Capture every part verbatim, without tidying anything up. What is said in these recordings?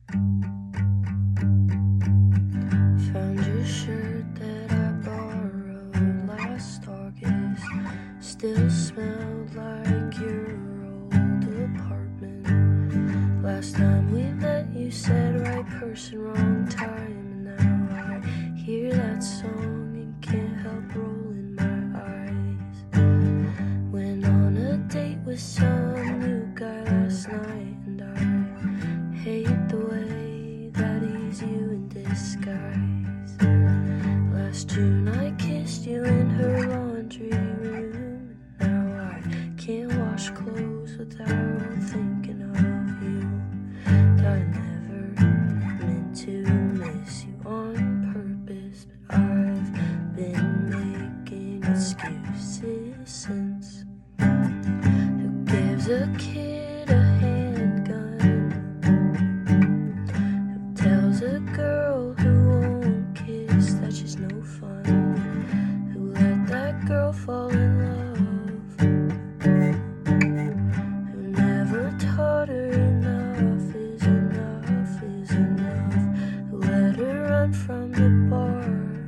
Found your shirt that I borrowed last August. Still smelled like your old apartment. Last time we met you said right person, wrong time. And now I hear that song and can't help rolling my eyes. Went on a date with some new guy last night, and I hate the way that he's you in disguise. Last June I kissed you in her laundry room, and now I can't wash clothes without thinking of you. I never meant to miss you on purpose, but I've been making excuses since. Who gives a kid a handgun? Who tells a girl who won't kiss that she's no fun? Who let that girl fall in love? Who never taught her enough is enough is enough? Who let her run from the bar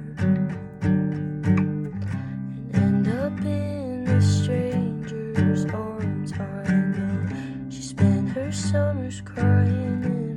and end up in a stranger's arms? I know she spent her summers crying in